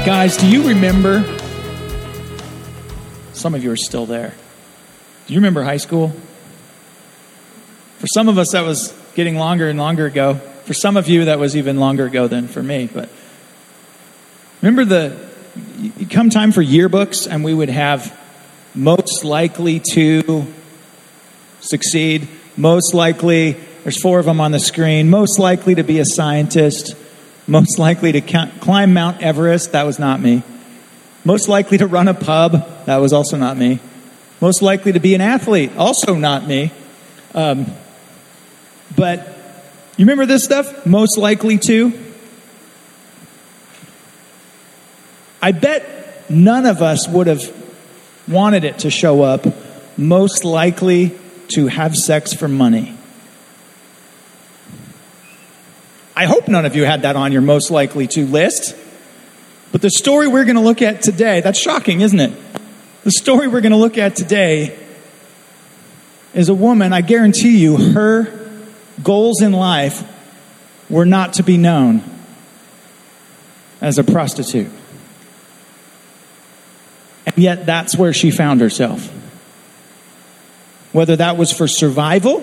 Guys, do you remember? Some of you are still there. Do you remember high school? For some of us, that was getting longer and longer ago. For some of you, that was even longer ago than for me. But remember come time for yearbooks, and we would have most likely to succeed, most likely, there's 4 of them on the screen, most likely to be a scientist, most likely to climb Mount Everest, that was not me. Most likely to run a pub, that was also not me. Most likely to be an athlete, also not me. But you remember this stuff? Most likely to? I bet none of us would have wanted it to show up. Most likely to have sex for money. I hope none of you had that on your most likely to list. But the story we're going to look at today, that's shocking, isn't it? The story we're going to look at today is a woman, I guarantee you, her goals in life were not to be known as a prostitute. And yet that's where she found herself. Whether that was for survival,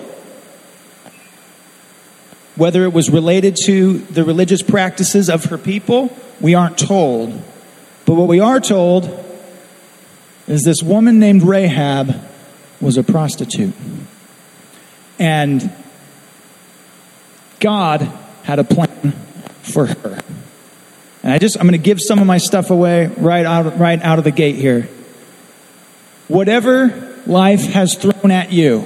whether it was related to the religious practices of her people, we aren't told. But what we are told is this woman named Rahab was a prostitute. And God had a plan for her. And I'm going to give some of my stuff away right out of the gate here. Whatever life has thrown at you,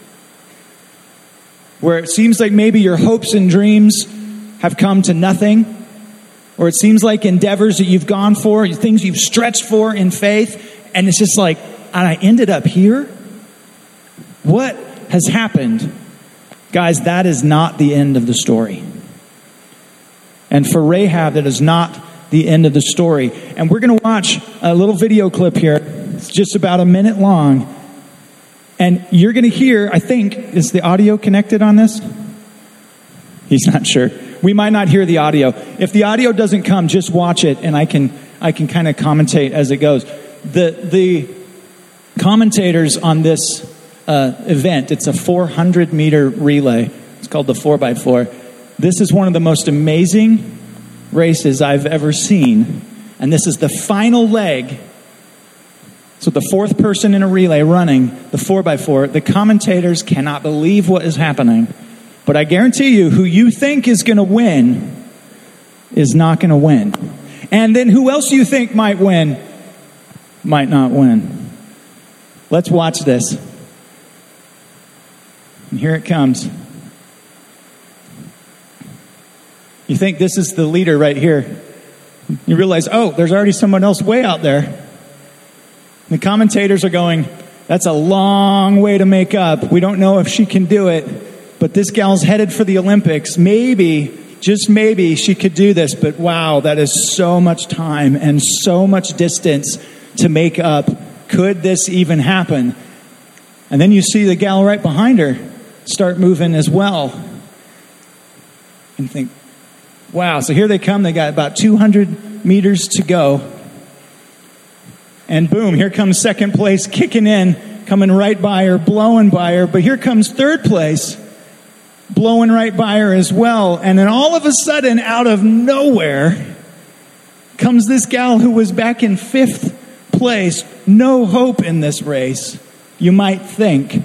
where it seems like maybe your hopes and dreams have come to nothing, or it seems like endeavors that you've gone for, things you've stretched for in faith, and it's just like, and I ended up here? What has happened? Guys, that is not the end of the story. And for Rahab, that is not the end of the story. And we're going to watch a little video clip here. It's just about a minute long. And you're going to hear, I think, is the audio connected on this? He's not sure. We might not hear the audio. If the audio doesn't come, just watch it, and I can kind of commentate as it goes. The commentators on this event, it's a 400-meter relay. It's called the 4x4. This is one of the most amazing races I've ever seen. And this is the final leg. So the 4th person in a relay running the 4x4. The commentators cannot believe what is happening. But I guarantee you, who you think is going to win is not going to win. And then who else you think might win might not win. Let's watch this. And here it comes. You think this is the leader right here. You realize, oh, there's already someone else way out there. The commentators are going, that's a long way to make up. We don't know if she can do it, but this gal's headed for the Olympics. Maybe, just maybe, she could do this. But wow, that is so much time and so much distance to make up. Could this even happen? And then you see the gal right behind her start moving as well. And you think, wow, so here they come. They got about 200 meters to go. And boom, here comes second place kicking in, coming right by her, blowing by her. But here comes third place, blowing right by her as well. And then all of a sudden, out of nowhere, comes this gal who was back in 5th place. No hope in this race, you might think.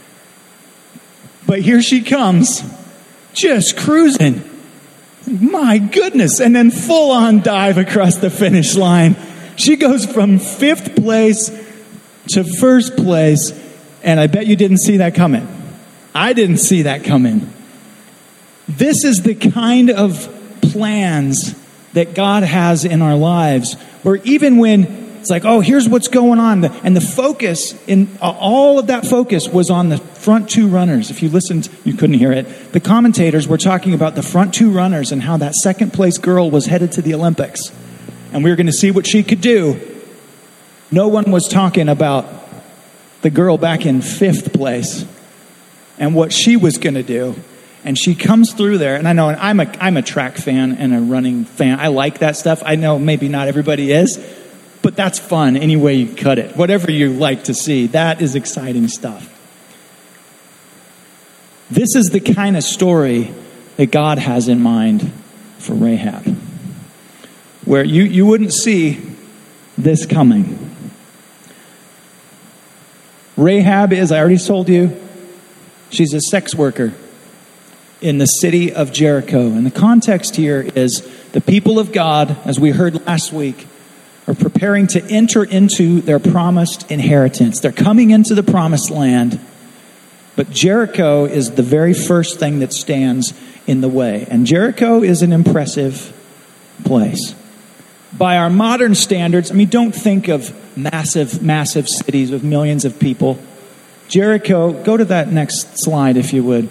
But here she comes, just cruising. My goodness. And then full on dive across the finish line. She goes from 5th place to 1st place. And I bet you didn't see that coming. I didn't see that coming. This is the kind of plans that God has in our lives. Where even when it's like, oh, here's what's going on. And the focus, in all of that focus was on the front 2 runners. If you listened, you couldn't hear it. The commentators were talking about the front 2 runners and how that 2nd place girl was headed to the Olympics. And we were going to see what she could do. No one was talking about the girl back in 5th place and what she was going to do. And she comes through there, and I know, and I'm a track fan and a running fan. I like that stuff. I know maybe not everybody is, but that's fun any way you cut it. Whatever you like to see, that is exciting stuff. This is the kind of story that God has in mind for Rahab, where you wouldn't see this coming. Rahab is, I already told you, she's a sex worker in the city of Jericho. And the context here is the people of God, as we heard last week, are preparing to enter into their promised inheritance. They're coming into the promised land, but Jericho is the very first thing that stands in the way. And Jericho is an impressive place. By our modern standards, don't think of massive cities with millions of people. Jericho, go to that next slide if you would.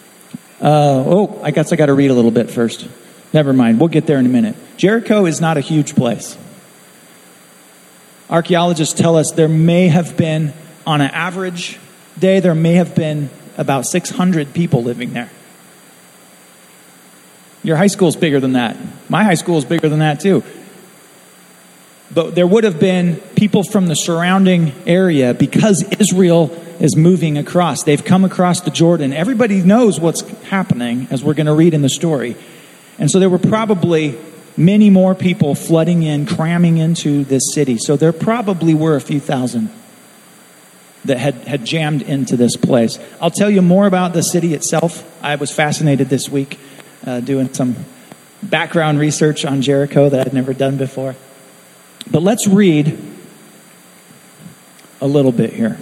I guess I got to read a little bit first. Never mind, we'll get there in a minute. Jericho is not a huge place. Archaeologists tell us there may have been, on an average day, there may have been about 600 people living there. Your high school is bigger than that. My high school is bigger than that too. But there would have been people from the surrounding area because Israel is moving across. They've come across the Jordan. Everybody knows what's happening, as we're going to read in the story. And so there were probably many more people flooding in, cramming into this city. So there probably were a few thousand that had jammed into this place. I'll tell you more about the city itself. I was fascinated this week doing some background research on Jericho that I'd never done before. But let's read a little bit here.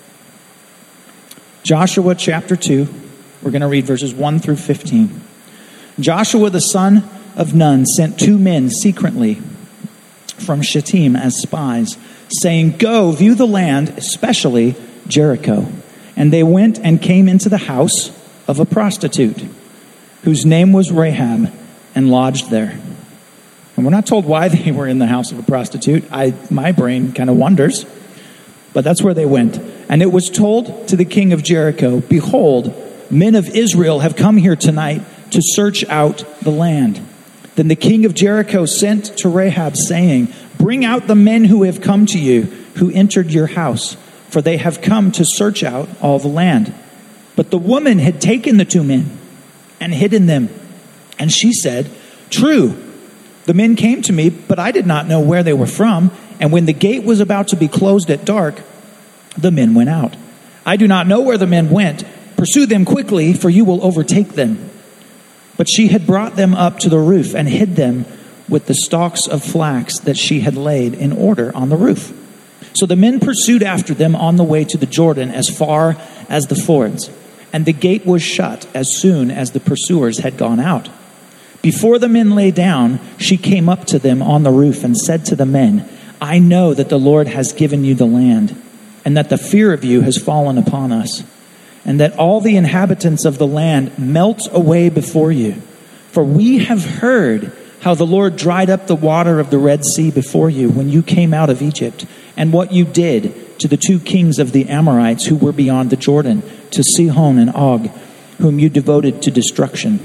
Joshua chapter 2. We're going to read verses 1 through 15. Joshua the son of Nun sent 2 men secretly from Shittim as spies, saying, "Go, view the land, especially Jericho." And they went and came into the house of a prostitute, whose name was Rahab, and lodged there. And we're not told why they were in the house of a prostitute. My brain kind of wonders. But that's where they went. And it was told to the king of Jericho, "Behold, men of Israel have come here tonight to search out the land." Then the king of Jericho sent to Rahab, saying, "Bring out the men who have come to you, who entered your house, for they have come to search out all the land." But the woman had taken the 2 men and hidden them. And she said, "True, the men came to me, but I did not know where they were from. And when the gate was about to be closed at dark, the men went out. I do not know where the men went. Pursue them quickly, for you will overtake them." But she had brought them up to the roof and hid them with the stalks of flax that she had laid in order on the roof. So the men pursued after them on the way to the Jordan as far as the fords. And the gate was shut as soon as the pursuers had gone out. Before the men lay down, she came up to them on the roof and said to the men, "I know that the Lord has given you the land, and that the fear of you has fallen upon us, and that all the inhabitants of the land melt away before you. For we have heard how the Lord dried up the water of the Red Sea before you when you came out of Egypt, and what you did to the 2 kings of the Amorites who were beyond the Jordan, to Sihon and Og, whom you devoted to destruction.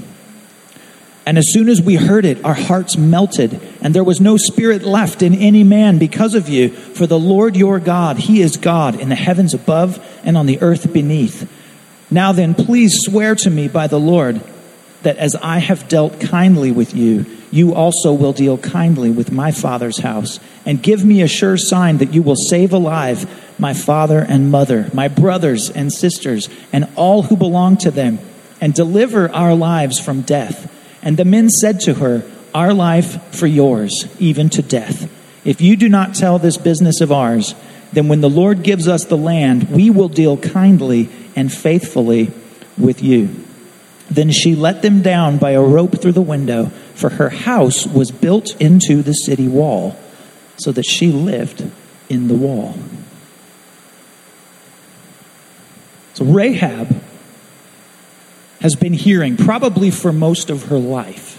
And as soon as we heard it, our hearts melted, and there was no spirit left in any man because of you. For the Lord your God, He is God in the heavens above and on the earth beneath. Now then, please swear to me by the Lord that as I have dealt kindly with you, you also will deal kindly with my father's house. And give me a sure sign that you will save alive my father and mother, my brothers and sisters, and all who belong to them, and deliver our lives from death." And the men said to her, "Our life for yours, even to death. If you do not tell this business of ours, then when the Lord gives us the land, we will deal kindly and faithfully with you." Then she let them down by a rope through the window, for her house was built into the city wall, so that she lived in the wall. So Rahab has been hearing, probably for most of her life,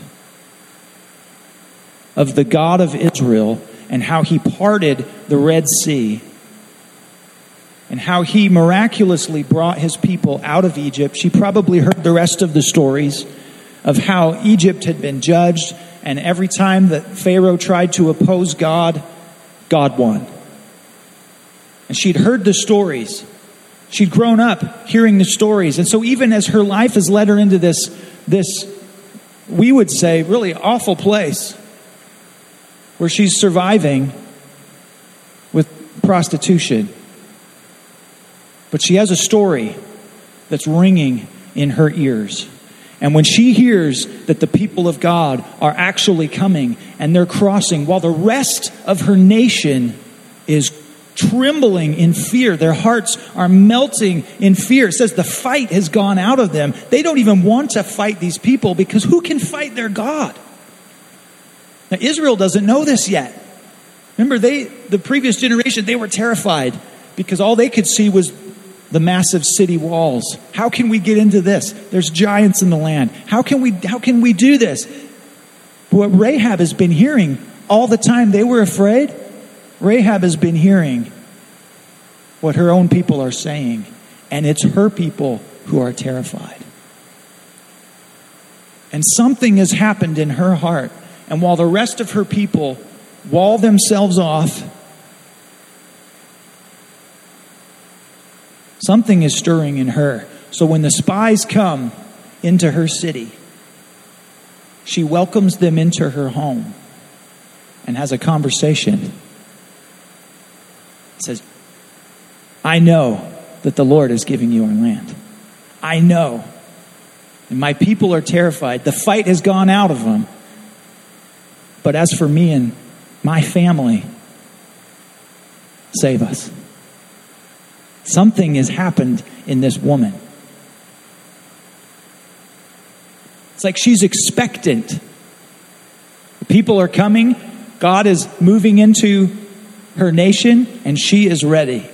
of the God of Israel and how He parted the Red Sea and how he miraculously brought his people out of Egypt. She probably heard the rest of the stories of how Egypt had been judged, and every time that Pharaoh tried to oppose God, God won. And she'd heard the stories. She'd grown up hearing the stories. And so even as her life has led her into this, we would say, really awful place where she's surviving with prostitution. But she has a story that's ringing in her ears. And when she hears that the people of God are actually coming and they're crossing, while the rest of her nation is trembling in fear, their hearts are melting in fear. It says the fight has gone out of them. They don't even want to fight these people because who can fight their God? Now, Israel doesn't know this yet. Remember, the previous generation, they were terrified because all they could see was the massive city walls. How can we get into this? There's giants in the land. How can we do this? But what Rahab has been hearing all the time they were afraid, Rahab has been hearing what her own people are saying, and it's her people who are terrified. And something has happened in her heart, and while the rest of her people wall themselves off, something is stirring in her. So when the spies come into her city, she welcomes them into her home and has a conversation. Says, I know that the Lord is giving you our land. I know. And my people are terrified. The fight has gone out of them. But as for me and my family, save us. Something has happened in this woman. It's like she's expectant. The people are coming. God is moving into her nation, and she is ready.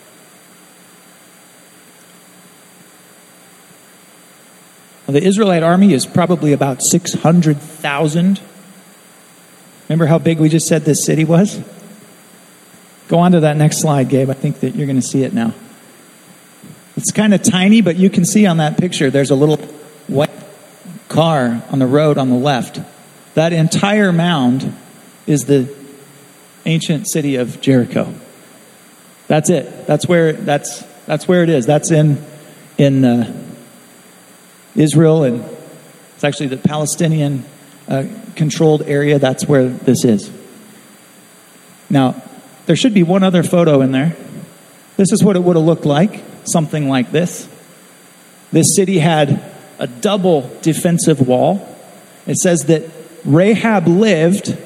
Well, the Israelite army is probably about 600,000. Remember how big we just said this city was? Go on to that next slide, Gabe. I think that you're going to see it now. It's kind of tiny, but you can see on that picture there's a little white car on the road on the left. That entire mound is the ancient city of Jericho. That's it. That's where it is. That's in Israel, and it's actually the Palestinian controlled area. That's where this is. Now, there should be one other photo in there. This is what it would have looked like. Something like this. This city had a double defensive wall. It says that Rahab lived,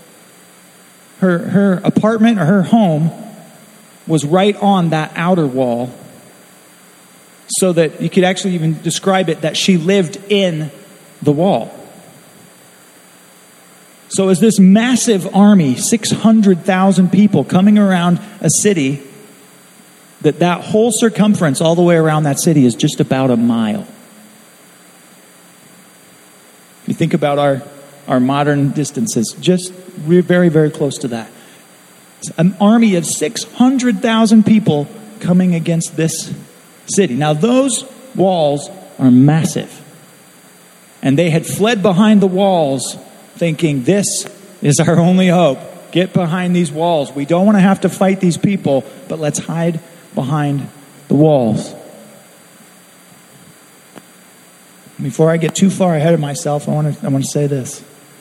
her apartment or her home was right on that outer wall, so that you could actually even describe it that she lived in the wall. So as this massive army, 600,000 people coming around a city, that whole circumference all the way around that city is just about a mile. You think about our modern distances, just very, very close to that. It's an army of 600,000 people coming against this city. Now those walls are massive. And they had fled behind the walls thinking, this is our only hope. Get behind these walls. We don't want to have to fight these people, but let's hide behind the walls. Before I get too far ahead of myself, I want to say this.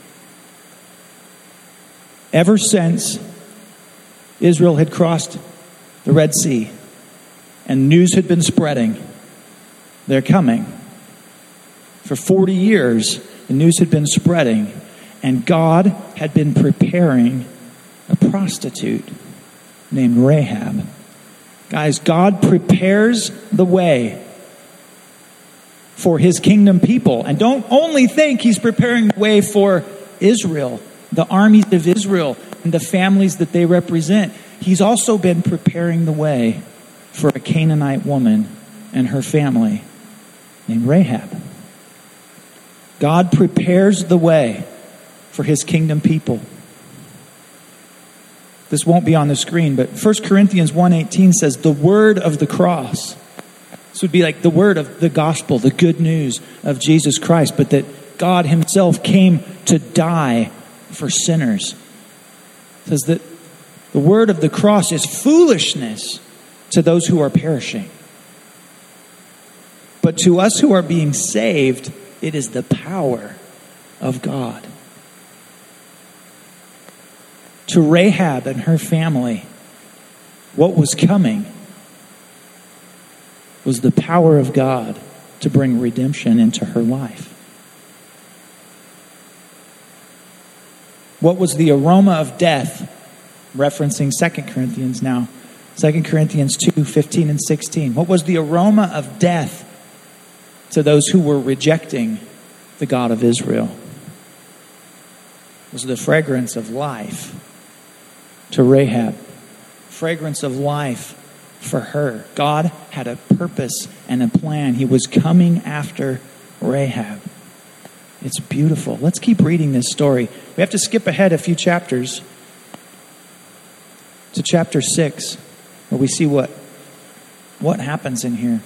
Ever since Israel had crossed the Red Sea and news had been spreading, they're coming. For 40 years, the news had been spreading, and God had been preparing a prostitute named Rahab. Guys, God prepares the way for his kingdom people. And don't only think he's preparing the way for Israel, the armies of Israel, and the families that they represent. He's also been preparing the way for a Canaanite woman and her family named Rahab. God prepares the way for his kingdom people. This won't be on the screen, but 1 Corinthians 1:18 says, the word of the cross. This would be like the word of the gospel, the good news of Jesus Christ, but that God himself came to die for sinners. It says that the word of the cross is foolishness to those who are perishing. But to us who are being saved, it is the power of God. To Rahab and her family, what was coming was the power of God to bring redemption into her life. What was the aroma of death? Referencing 2 Corinthians now. 2 Corinthians 2:15 and 16. What was the aroma of death to those who were rejecting the God of Israel? It was the fragrance of life to Rahab. Fragrance of life for her. God had a purpose and a plan. He was coming after Rahab. It's beautiful. Let's keep reading this story. We have to skip ahead a few chapters to chapter 6, where we see what happens in here.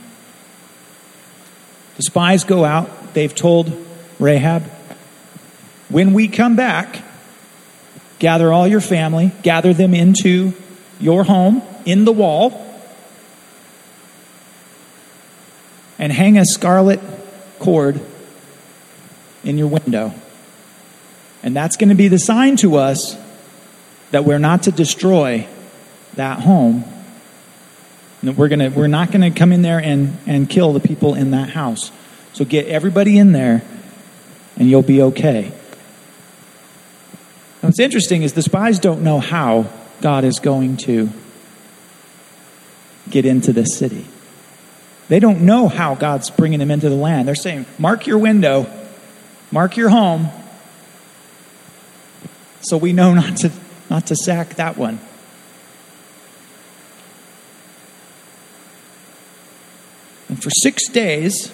The spies go out. They've told Rahab, when we come back, gather all your family, gather them into your home in the wall, and hang a scarlet cord in your window. And that's going to be the sign to us that we're not to destroy that home. We're not going to come in there and kill the people in that house. So get everybody in there and you'll be okay. Now, what's interesting is the spies don't know how God is going to get into this city. They don't know how God's bringing them into the land. They're saying, mark your window, mark your home, so we know not to sack that one. And for 6 days,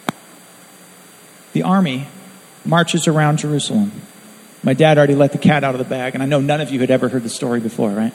the army marches around Jerusalem. My dad already let the cat out of the bag, and I know none of you had ever heard the story before, right?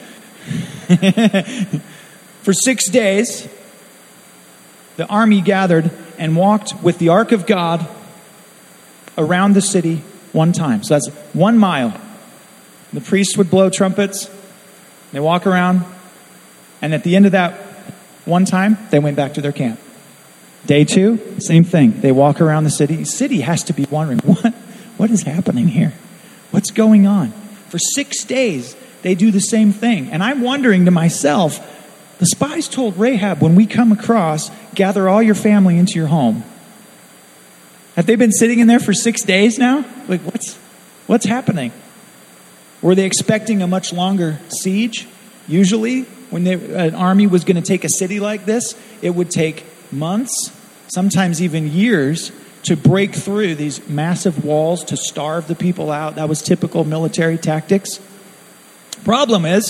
For 6 days, the army gathered and walked with the ark of God around the city one time. So that's 1 mile. The priests would blow trumpets. They walk around. And at the end of that one time, they went back to their camp. Day 2, same thing. They walk around the city. The city has to be wondering, what is happening here? What's going on? For 6 days, they do the same thing. And I'm wondering to myself, the spies told Rahab, when we come across, gather all your family into your home. Have they been sitting in there for 6 days now? Like, what's happening? Were they expecting a much longer siege? Usually, when an army was going to take a city like this, it would take months, sometimes even years, to break through these massive walls to starve the people out. That was typical military tactics. Problem is,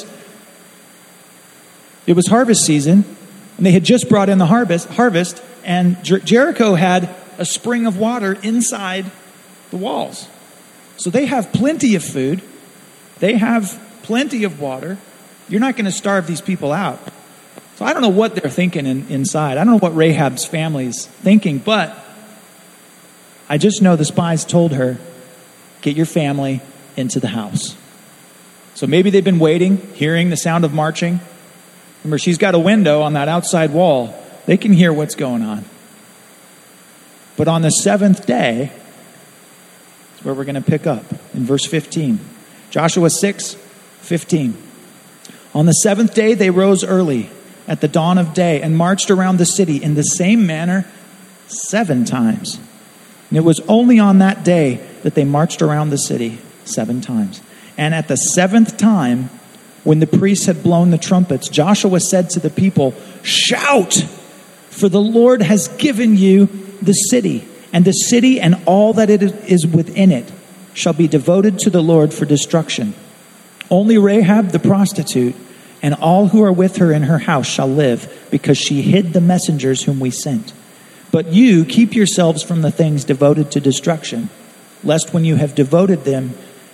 it was harvest season, and they had just brought in the harvest, and Jericho had a spring of water inside the walls. So they have plenty of food. They have plenty of water. You're not going to starve these people out. So I don't know what they're thinking inside. I don't know what Rahab's family's thinking, but I just know the spies told her, get your family into the house. So maybe they've been waiting, hearing the sound of marching. Remember, she's got a window on that outside wall. They can hear what's going on. But on the 7th day, that's where we're going to pick up in verse 15. Joshua 6:15. On the 7th day, they rose early at the dawn of day and marched around the city in the same manner 7 times. And it was only on that day that they marched around the city 7 times. And at the 7th time, when the priests had blown the trumpets, Joshua said to the people, shout, for the Lord has given you the city, and the city and all that it is within it shall be devoted to the Lord for destruction. Only Rahab the prostitute and all who are with her in her house shall live, because she hid the messengers whom we sent. But you keep yourselves from the things devoted to destruction, lest when you have devoted them,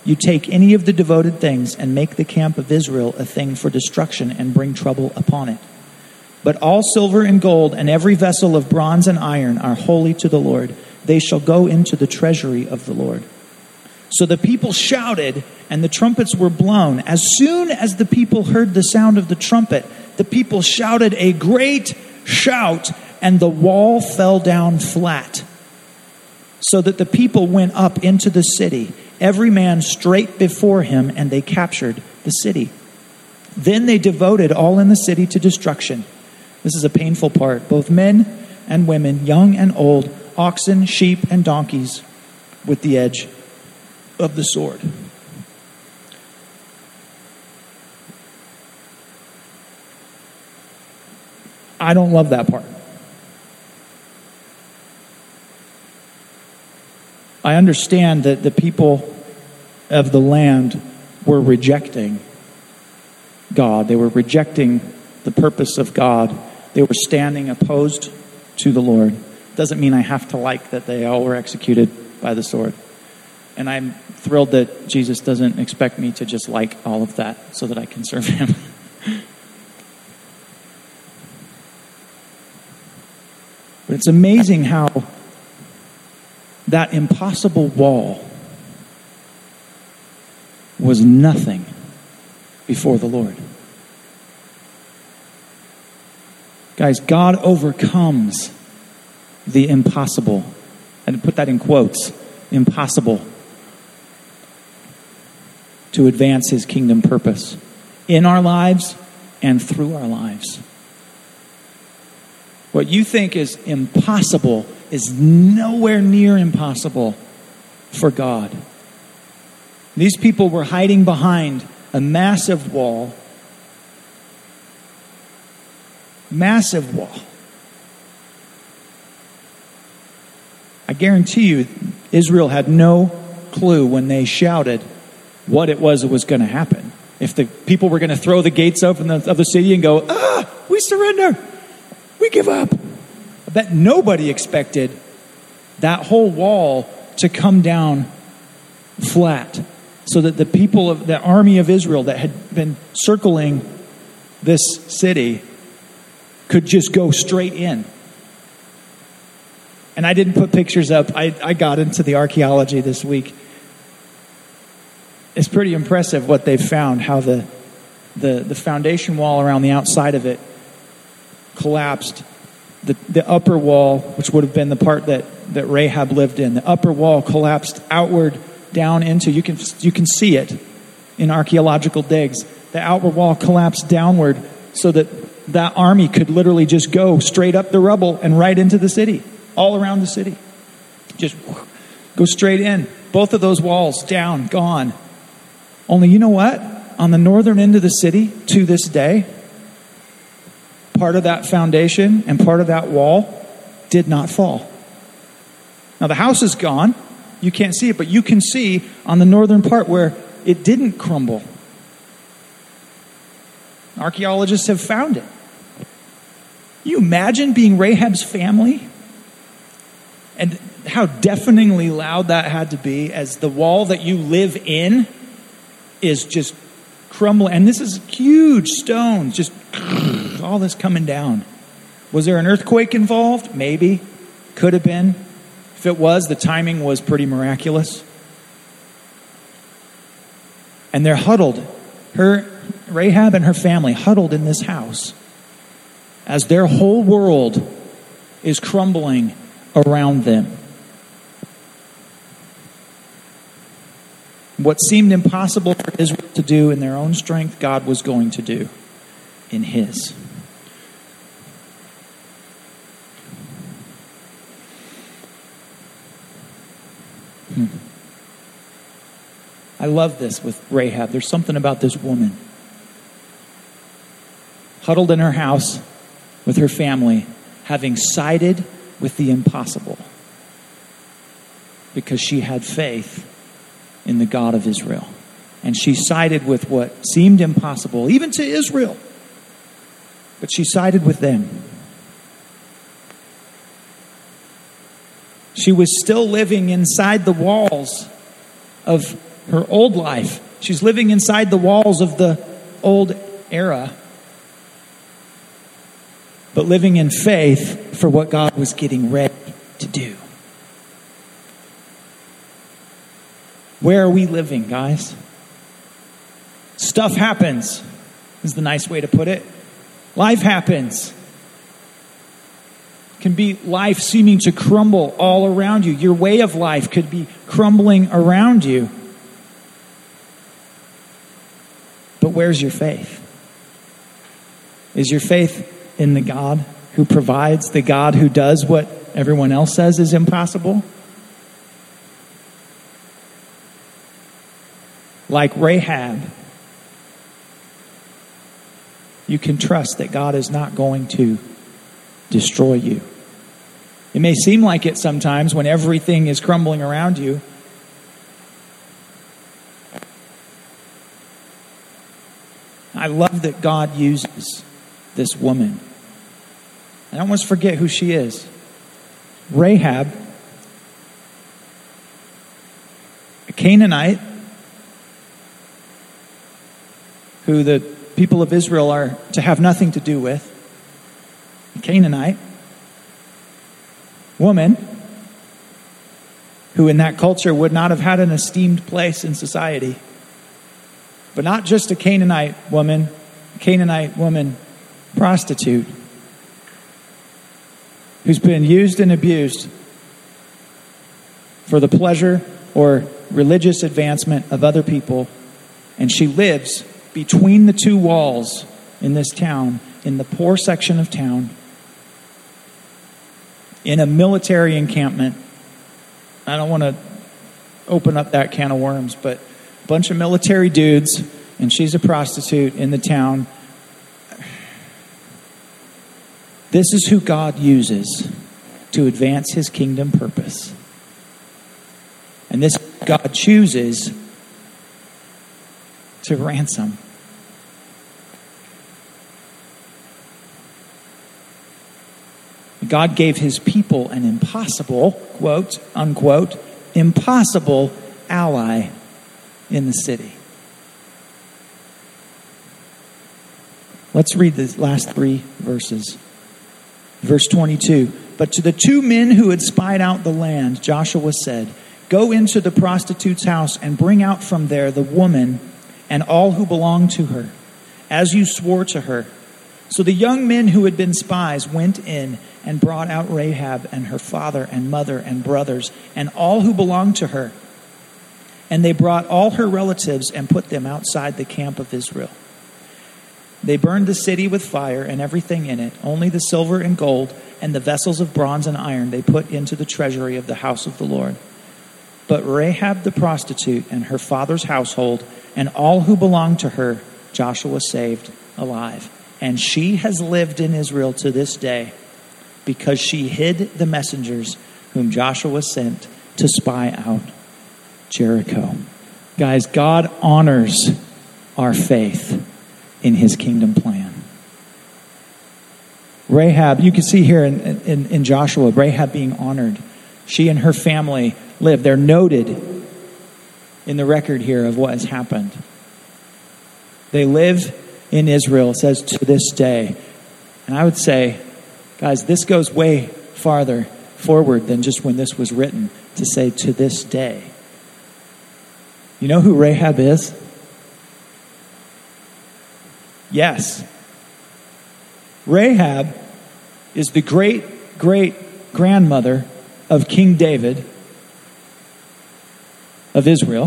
you take any of the devoted things and make the camp of Israel a thing for destruction and bring trouble upon it. But all silver and gold and every vessel of bronze and iron are holy to the Lord. They shall go into the treasury of the Lord." So the people shouted, and the trumpets were blown. As soon as the people heard the sound of the trumpet, the people shouted a great shout, and the wall fell down flat, so that the people went up into the city, every man straight before him, and they captured the city. Then they devoted all in the city to destruction. This is a painful part. Both men and women, young and old, oxen, sheep, and donkeys, with the edge of the sword. I don't love that part. I understand that the people of the land were rejecting God. They were rejecting the purpose of God. They were standing opposed to the Lord. Doesn't mean I have to like that they all were executed by the sword. And I'm thrilled that Jesus doesn't expect me to just like all of that so that I can serve him. But it's amazing how that impossible wall was nothing before the Lord. Guys, God overcomes the impossible. And put that in quotes, impossible, to advance his kingdom purpose in our lives and through our lives. What you think is impossible is nowhere near impossible for God. These people were hiding behind a massive wall. Massive wall. I guarantee you, Israel had no clue when they shouted what it was that was going to happen. If the people were going to throw the gates open of the city and go, we surrender, we give up. I bet nobody expected that whole wall to come down flat, so that the people of the army of Israel that had been circling this city could just go straight in. And I didn't put pictures up. I got into the archaeology this week. It's pretty impressive what they've found, how the foundation wall around the outside of it collapsed. The upper wall, which would have been the part that Rahab lived in, the upper wall collapsed outward down into, you can see it in archaeological digs. The outer wall collapsed downward so that army could literally just go straight up the rubble and right into the city, all around the city. Just go straight in. Both of those walls down, gone. Only you know what? On the northern end of the city, to this day, part of that foundation and part of that wall did not fall. Now the house is gone. You can't see it, but you can see on the northern part where it didn't crumble. Archaeologists have found it. You imagine being Rahab's family and how deafeningly loud that had to be as the wall that you live in is just crumbling. And this is huge stones, just all this coming down. Was there an earthquake involved? Maybe. Could have been. If it was, the timing was pretty miraculous. And they're huddled. Rahab and her family huddled in this house as their whole world is crumbling around them. What seemed impossible for Israel to do in their own strength, God was going to do in his. I love this with Rahab. There's something about this woman. Huddled in her house with her family, having sided with the impossible. Because she had faith in the God of Israel. And she sided with what seemed impossible, even to Israel. But she sided with them. She was still living inside the walls of her old life. She's living inside the walls of the old era, but living in faith for what God was getting ready to do. Where are we living, guys? Stuff happens, is the nice way to put it. Life happens. It can be life seeming to crumble all around you. Your way of life could be crumbling around you. But where's your faith? Is your faith in the God who provides, the God who does what everyone else says is impossible? Like Rahab, you can trust that God is not going to destroy you. It may seem like it sometimes when everything is crumbling around you. I love that God uses this woman. I don't want us to forget who she is. Rahab, a Canaanite, who the people of Israel are to have nothing to do with. A Canaanite woman who in that culture would not have had an esteemed place in society. But not just a Canaanite woman prostitute who's been used and abused for the pleasure or religious advancement of other people. And she lives between the two walls in this town, in the poor section of town, in a military encampment. I don't want to open up that can of worms, but a bunch of military dudes, and she's a prostitute in the town. This is who God uses to advance his kingdom purpose. And this God chooses to ransom. God gave his people an impossible, quote, unquote, impossible ally in the city. Let's read the last three verses. Verse 22. But to the two men who had spied out the land, Joshua said, "Go into the prostitute's house and bring out from there the woman and all who belong to her, as you swore to her." So the young men who had been spies went in and brought out Rahab and her father and mother and brothers and all who belonged to her. And they brought all her relatives and put them outside the camp of Israel. They burned the city with fire and everything in it. Only the silver and gold and the vessels of bronze and iron they put into the treasury of the house of the Lord. But Rahab the prostitute and her father's household and all who belonged to her, Joshua saved alive. And she has lived in Israel to this day because she hid the messengers whom Joshua sent to spy out Jericho. Guys, God honors our faith in his kingdom plan. Rahab, you can see here in Joshua, Rahab being honored. She and her family live. They're noted in the record here of what has happened. They live in Israel, it says, to this day. And I would say, guys, this goes way farther forward than just when this was written, to say to this day. You know who Rahab is? Yes. Rahab is the great-great-grandmother of King David of Israel.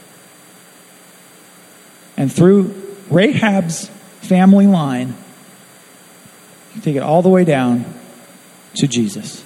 And through Rahab's family line, you take it all the way down to Jesus.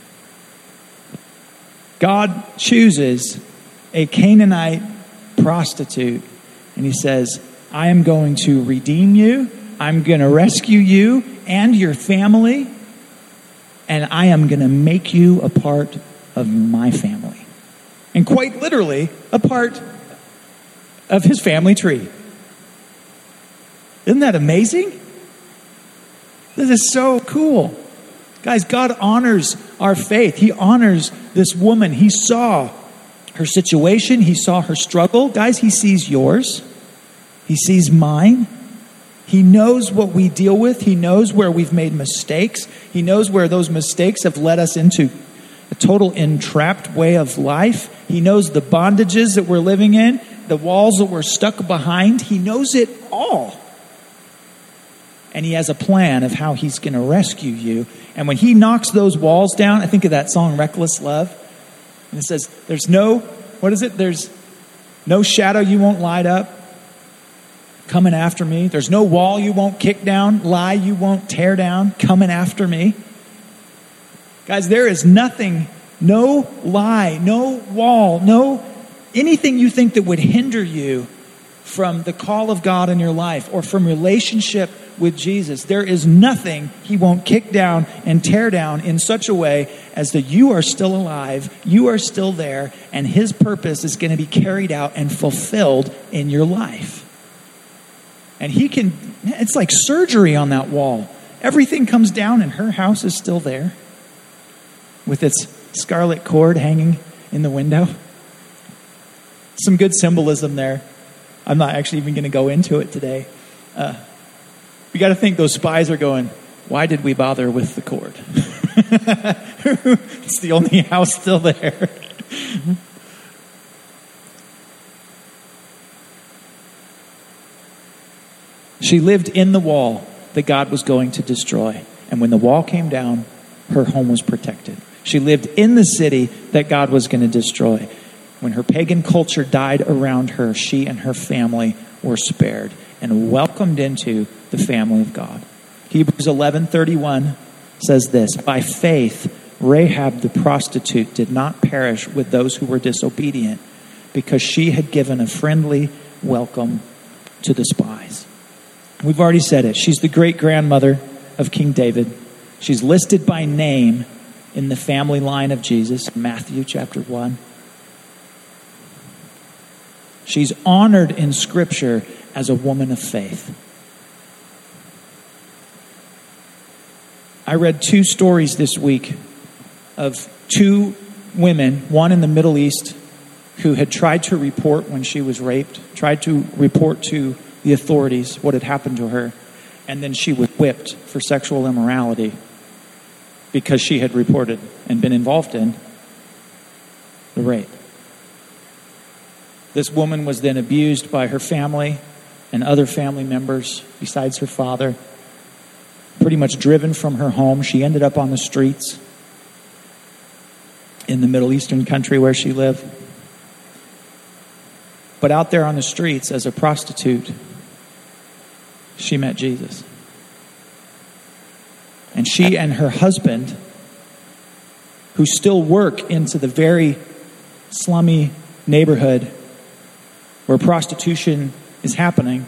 God chooses a Canaanite prostitute, and he says, I am going to redeem you. I'm going to rescue you and your family, and I am going to make you a part of my family. And quite literally, a part of his family tree. Isn't that amazing? This is so cool. Guys, God honors our faith. He honors this woman. He saw her situation. He saw her struggle. Guys, he sees yours. He sees mine. He knows what we deal with. He knows where we've made mistakes. He knows where those mistakes have led us into a total entrapped way of life. He knows the bondages that we're living in, the walls that we're stuck behind. He knows it all. And he has a plan of how he's going to rescue you. And when he knocks those walls down, I think of that song, Reckless Love. And it says, there's no shadow you won't light up coming after me. There's no wall you won't kick down, lie you won't tear down coming after me. Guys, there is nothing, no lie, no wall, no anything you think that would hinder you from the call of God in your life or from relationship with Jesus. There is nothing he won't kick down and tear down in such a way as that you are still alive, you are still there, and his purpose is going to be carried out and fulfilled in your life. And it's like surgery on that wall. Everything comes down and her house is still there with its scarlet cord hanging in the window. Some good symbolism there. I'm not actually even going to go into it today. We got to think those spies are going, why did we bother with the cord? It's the only house still there. She lived in the wall that God was going to destroy. And when the wall came down, her home was protected. She lived in the city that God was going to destroy. When her pagan culture died around her, she and her family were spared and welcomed into the family of God. Hebrews 11:31 says this, by faith, Rahab the prostitute did not perish with those who were disobedient because she had given a friendly welcome to the spies. We've already said it. She's the great-grandmother of King David. She's listed by name in the family line of Jesus, Matthew chapter 1. She's honored in Scripture as a woman of faith. I read 2 stories this week of 2 women, one in the Middle East, who had tried to report when she was raped, tried to report to the authorities what had happened to her, and then she was whipped for sexual immorality because she had reported and been involved in the rape. This woman was then abused by her family and other family members besides her father, pretty much driven from her home. She ended up on the streets in the Middle Eastern country where she lived. But out there on the streets as a prostitute, she met Jesus. And she and her husband, who still work into the very slummy neighborhood where prostitution is happening,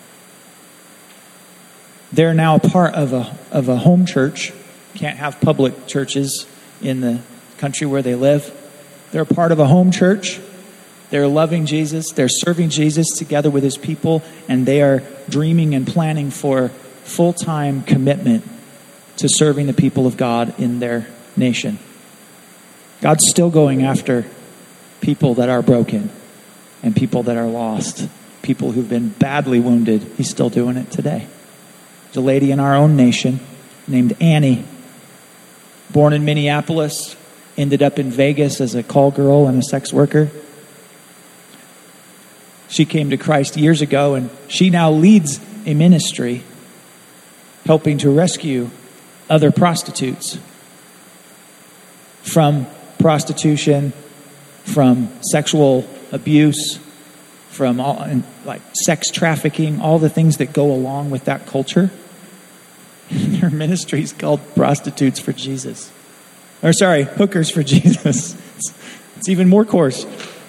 they're now a part of a home church. Can't have public churches in the country where they live. They're a part of a home church. They're loving Jesus. They're serving Jesus together with his people. And they are dreaming and planning for full-time commitment to serving the people of God in their nation. God's still going after people that are broken and people that are lost, people who've been badly wounded. He's still doing it today. There's a lady in our own nation named Annie, born in Minneapolis, ended up in Vegas as a call girl and a sex worker. She came to Christ years ago, and she now leads a ministry helping to rescue other prostitutes from prostitution, from sexual abuse, from all, like sex trafficking, all the things that go along with that culture. Her ministry is called Prostitutes for Jesus. Hookers for Jesus. It's even more coarse.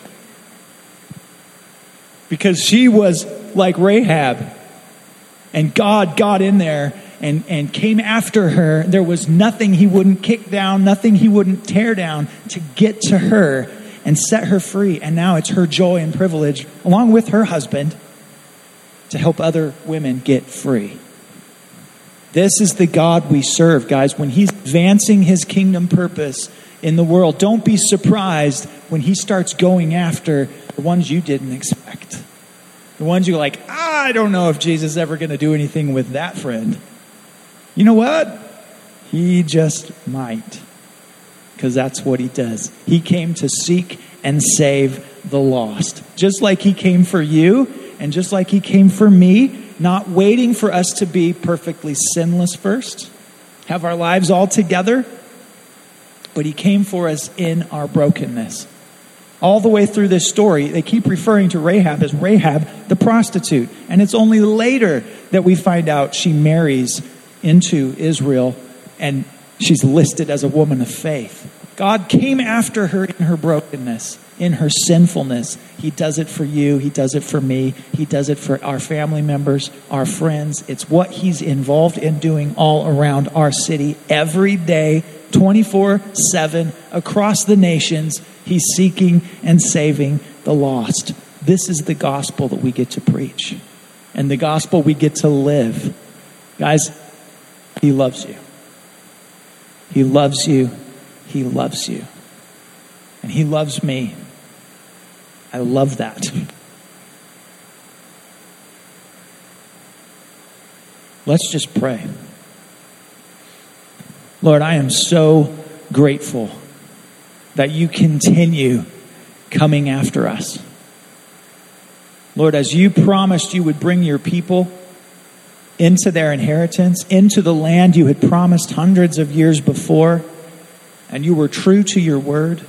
Because she was like Rahab, and God got in there and came after her. There was nothing he wouldn't kick down, nothing he wouldn't tear down to get to her and set her free. And now it's her joy and privilege, along with her husband, to help other women get free. This is the God we serve, guys. When he's advancing his kingdom purpose in the world, don't be surprised when he starts going after the ones you didn't expect. The ones you're like, I don't know if Jesus is ever going to do anything with that friend. You know what? He just might. Because that's what he does. He came to seek and save the lost. Just like he came for you, and just like he came for me, not waiting for us to be perfectly sinless first, have our lives all together, but he came for us in our brokenness. All the way through this story, they keep referring to Rahab as Rahab the prostitute. And it's only later that we find out she marries into Israel and she's listed as a woman of faith. God came after her in her brokenness, in her sinfulness. He does it for you. He does it for me. He does it for our family members, our friends. It's what he's involved in doing all around our city every day, 24/7, across the nations. He's seeking and saving the lost. This is the gospel that we get to preach and the gospel we get to live. Guys, he loves you. He loves you. He loves you. And he loves me. I love that. Let's just pray. Lord, I am so grateful that you continue coming after us. Lord, as you promised you would bring your people into their inheritance, into the land you had promised hundreds of years before, and you were true to your word,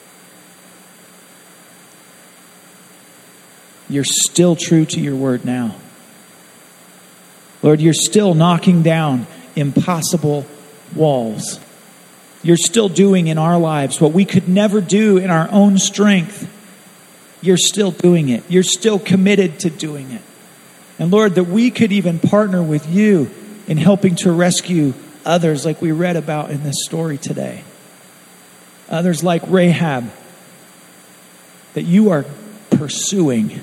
you're still true to your word now. Lord, you're still knocking down impossible walls. You're still doing in our lives what we could never do in our own strength. You're still doing it. You're still committed to doing it. And Lord, that we could even partner with you in helping to rescue others like we read about in this story today. Others like Rahab that you are pursuing.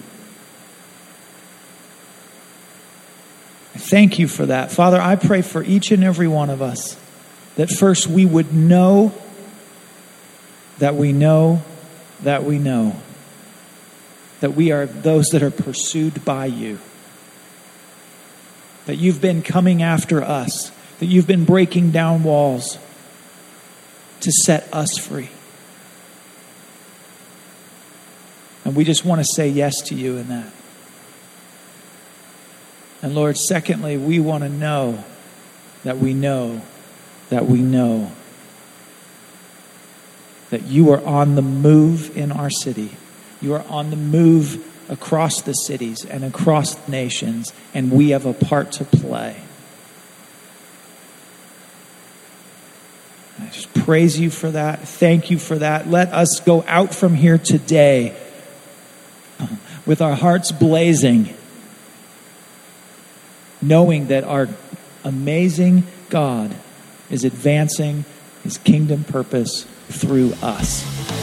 Thank you for that. Father, I pray for each and every one of us that first we would know that we know that we know that we are those that are pursued by you. That you've been coming after us. That you've been breaking down walls to set us free. And we just want to say yes to you in that. And Lord, secondly, we want to know that we know that we know that you are on the move in our city. You are on the move across the cities and across the nations, and we have a part to play. I just praise you for that. Thank you for that. Let us go out from here today with our hearts blazing, knowing that our amazing God is advancing his kingdom purpose through us.